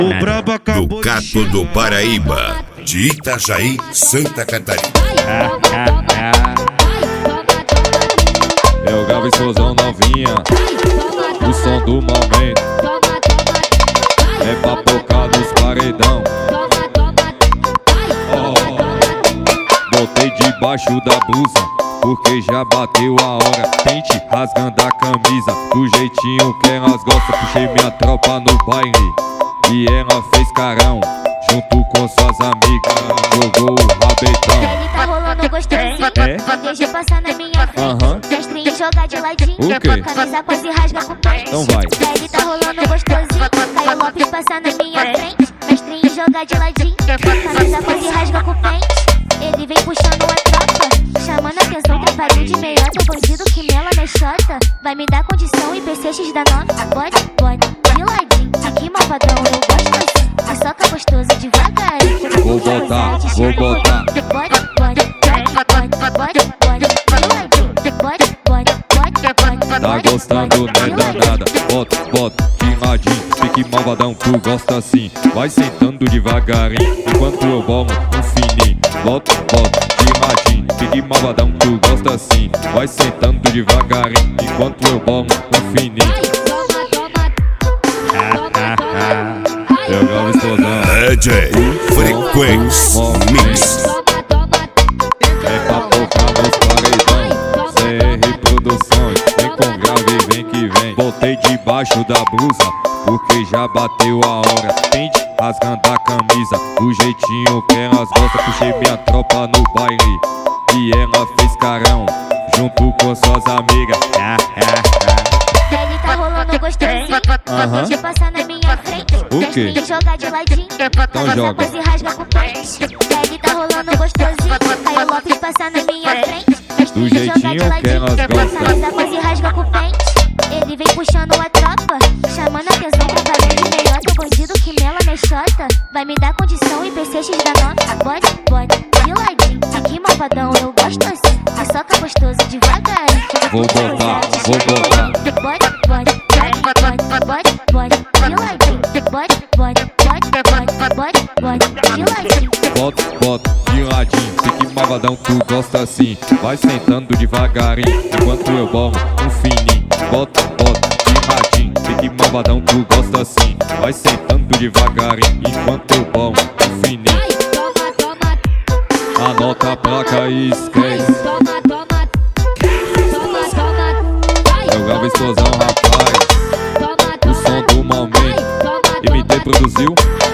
O brabo acabou do Cato do Paraíba, de Itajaí, Santa Catarina. Eu gravo explosão novinha, o som do momento é pra focar nos paredão. Botei debaixo da blusa, porque já bateu a hora. Pente rasgando a camisa, do jeitinho que elas gostam. Puxei minha tropa no baile e ela fez carão, junto com suas amigas, jogou o rabetão. Ele tá rolando gostosinho, deixa passar na minha frente. Mestrinho joga de ladinho, o quê? Camisa quase rasga com pente. Então vai. Ele tá rolando gostosinho, Caio Lopes passar na minha frente. Mestrinho joga de ladinho, camisa quase rasga com pente. Ele vem puxando a tropa, chamando a atenção, trabalho de meiota. Bandido que mela mexota, vai me dar condição e PCX da nota. Pode, de ladinho, aqui malvadão, eu gosto assim. É soca gostoso devagarinho. Vou botar. Tá gostando, né, danada? Bota, de ladinho, fique malvadão, tu gosta assim. Vai sentando devagarinho, enquanto eu bolo um fininho. Bota, de ladinho, fique malvadão, tu gosta assim. Vai sentando devagarinho, enquanto eu bolo um fininho. Eu gravo explosão. DJ Frequência Mix. É pra focar nos paredão, CR Produções. Vem com grave, vem que vem. Botei debaixo da blusa, porque já bateu a hora. Pente rasgando a camisa, do jeitinho que elas gostam. Puxei minha tropa no baile e ela fez carão, junto com suas amigas. Ele tá rolando gostosinho, deixa passar na minha frente. O quê? Joga de ladinho, Então joga. quase rasga com pente. Ele tá rolando gostosinho, Caio Lopes passar na minha frente. Do jeitinho que elas gostam. Camisa quase rasga com pente. Ele vem puxando a tropa, chamando a atenção, trabalho de meiota. Bandido que mela mexota, vai me dar condição e PCX da nota. Pode, de ladinho, aqui malvadão, eu gosto assim. É soca gostoso devagarinho. Vou botar. Pode, de ladinho. Bota, de ladinho, fique malvadão, tu gosta assim. Vai sentando devagarinho, enquanto eu bolo um fininho. Bota, de ladinho, fique malvadão, tu gosta assim. Vai sentando devagarinho, enquanto eu bolo um fininho. Anota a placa e esquece. Eu gravo explosão, rapaz. O som do momento. MT produziu.